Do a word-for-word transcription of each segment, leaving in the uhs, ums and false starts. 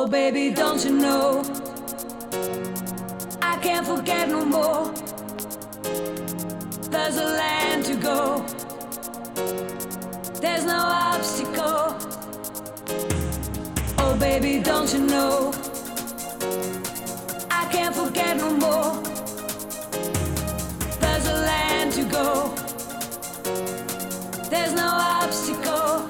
Oh baby, don't you know I can't forget no more. There's a land to go, there's no obstacle. Oh baby, don't you know I can't forget no more. There's a land to go, there's no obstacle.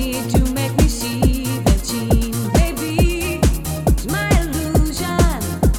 Illusion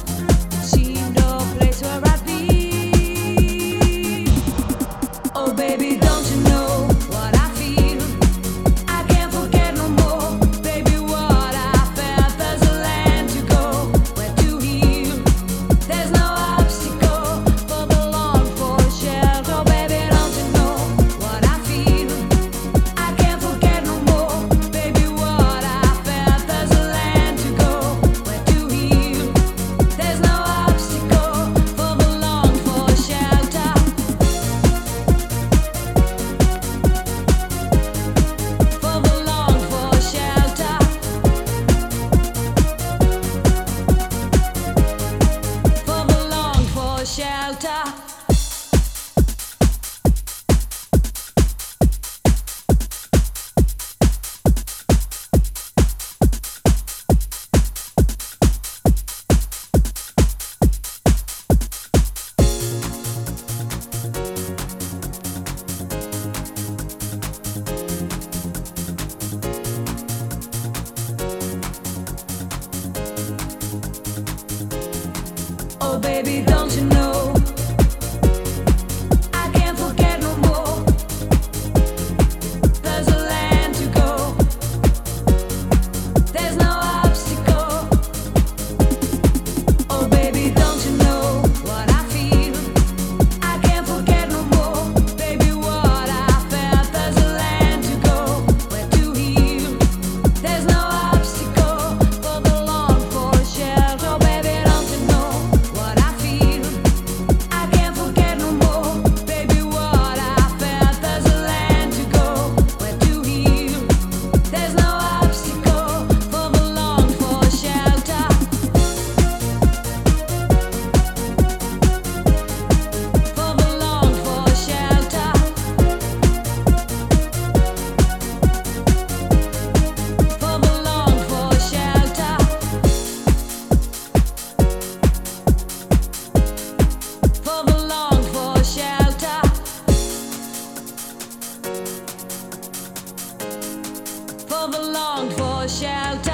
Oh baby, don't you know? I can't forget no more. There's a land to go. There's no obstacle. Oh baby, don't you know what I feel? I can't forget no more. Baby, what I felt. There's a land to go, where to heal. There's no obstacle for the long for shelter. Oh baby, don't you know what I feel? I can't forget no more. Baby, what I felt. There's a land to go, where to heal. There's no obstacle for the long for shelter. For the long for shelter. For the long for shelter. For the long for shelter. For the long for shelter.